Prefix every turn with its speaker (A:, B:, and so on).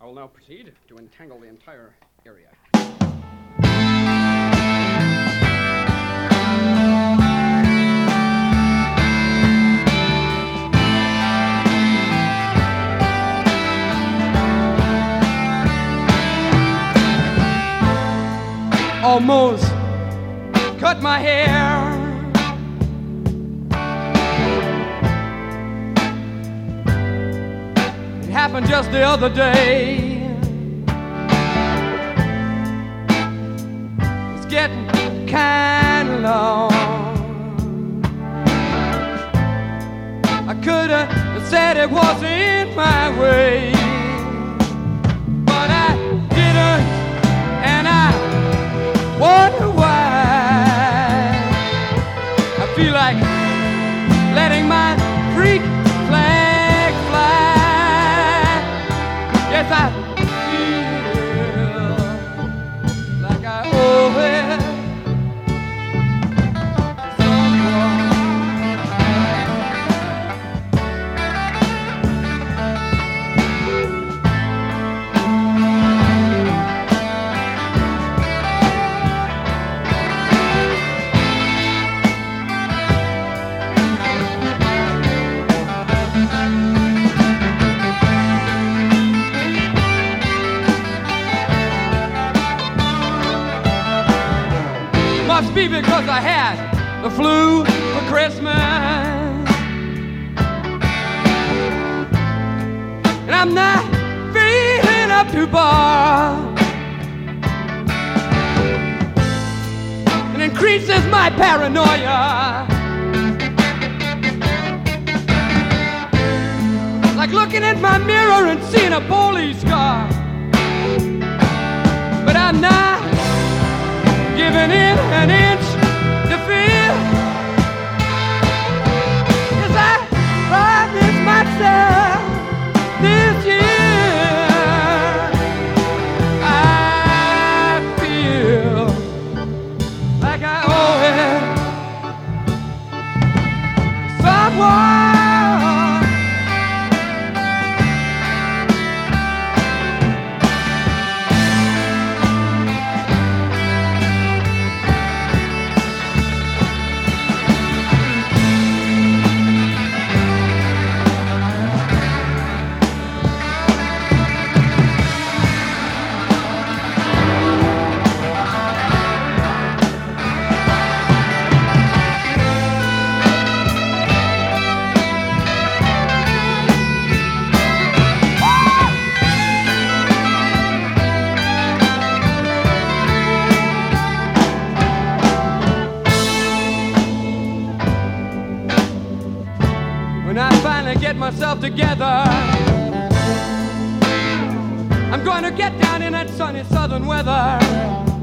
A: will now proceed to entangle the entire area. Almost cut my hair. It happened just the other day. It's getting kind of long. I could have said it wasn't my way, but I didn't, and I wonder why. I feel like letting my freak flag fly. Yes, I feel like I owe it to someone. Must be because I had the flu for Christmas, and I'm not feeling up to bar. It increases my paranoia, like looking at my mirror and seeing a police car. But I'm not giving in an inch to fear. Yes, I promised myself this year. I feel like I owe it to someone. When I finally get myself together, I'm going to get down in that sunny southern weather.